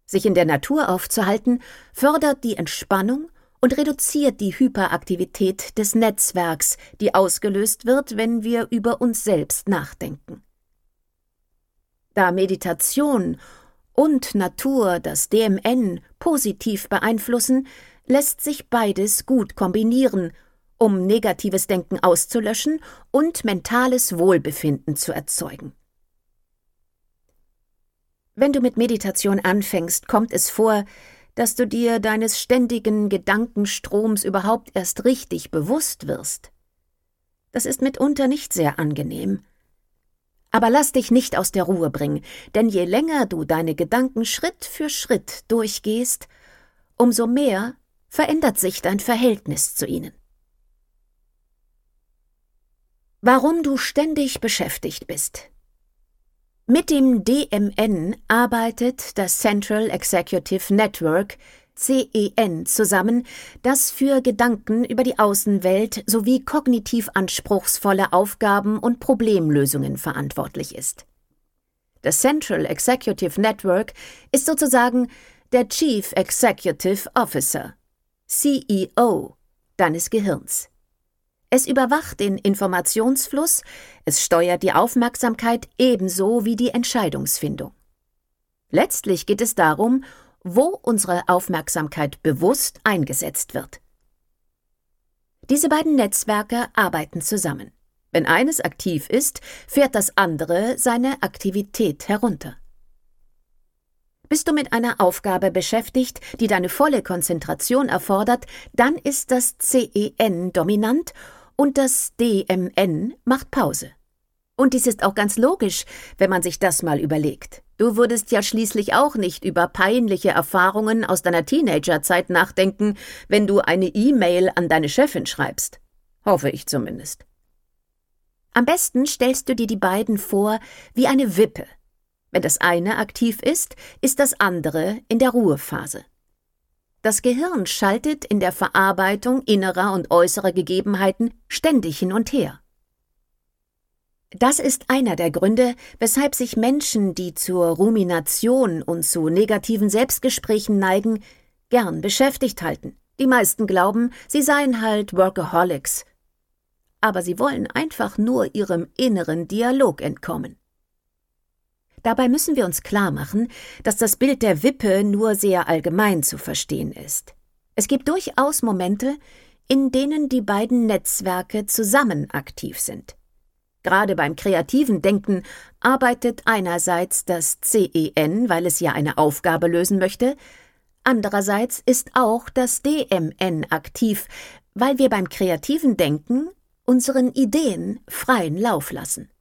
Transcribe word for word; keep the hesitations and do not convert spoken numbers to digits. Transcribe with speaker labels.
Speaker 1: Sich in der Natur aufzuhalten, fördert die Entspannung und reduziert die Hyperaktivität des Netzwerks, die ausgelöst wird, wenn wir über uns selbst nachdenken. Da Meditation und Natur das D M N positiv beeinflussen, lässt sich beides gut kombinieren, um negatives Denken auszulöschen und mentales Wohlbefinden zu erzeugen. Wenn du mit Meditation anfängst, kommt es vor, dass du dir deines ständigen Gedankenstroms überhaupt erst richtig bewusst wirst. Das ist mitunter nicht sehr angenehm. Aber lass dich nicht aus der Ruhe bringen, denn je länger du deine Gedanken Schritt für Schritt durchgehst, umso mehr verändert sich dein Verhältnis zu ihnen. Warum du ständig beschäftigt bist. Mit dem D M N arbeitet das Central Executive Network, C E N, zusammen, das für Gedanken über die Außenwelt sowie kognitiv anspruchsvolle Aufgaben und Problemlösungen verantwortlich ist. Das Central Executive Network ist sozusagen der Chief Executive Officer, C E O, deines Gehirns. Es überwacht den Informationsfluss, es steuert die Aufmerksamkeit ebenso wie die Entscheidungsfindung. Letztlich geht es darum, wo unsere Aufmerksamkeit bewusst eingesetzt wird. Diese beiden Netzwerke arbeiten zusammen. Wenn eines aktiv ist, fährt das andere seine Aktivität herunter. Bist du mit einer Aufgabe beschäftigt, die deine volle Konzentration erfordert, dann ist das C E N dominant und das D M N macht Pause. Und dies ist auch ganz logisch, wenn man sich das mal überlegt. Du würdest ja schließlich auch nicht über peinliche Erfahrungen aus deiner Teenagerzeit nachdenken, wenn du eine E-Mail an deine Chefin schreibst. Hoffe ich zumindest. Am besten stellst du dir die beiden vor wie eine Wippe. Wenn das eine aktiv ist, ist das andere in der Ruhephase. Das Gehirn schaltet in der Verarbeitung innerer und äußerer Gegebenheiten ständig hin und her. Das ist einer der Gründe, weshalb sich Menschen, die zur Rumination und zu negativen Selbstgesprächen neigen, gern beschäftigt halten. Die meisten glauben, sie seien halt Workaholics. Aber sie wollen einfach nur ihrem inneren Dialog entkommen. Dabei müssen wir uns klarmachen, dass das Bild der Wippe nur sehr allgemein zu verstehen ist. Es gibt durchaus Momente, in denen die beiden Netzwerke zusammen aktiv sind. Gerade beim kreativen Denken arbeitet einerseits das C E N, weil es ja eine Aufgabe lösen möchte, andererseits ist auch das D M N aktiv, weil wir beim kreativen Denken unseren Ideen freien Lauf lassen.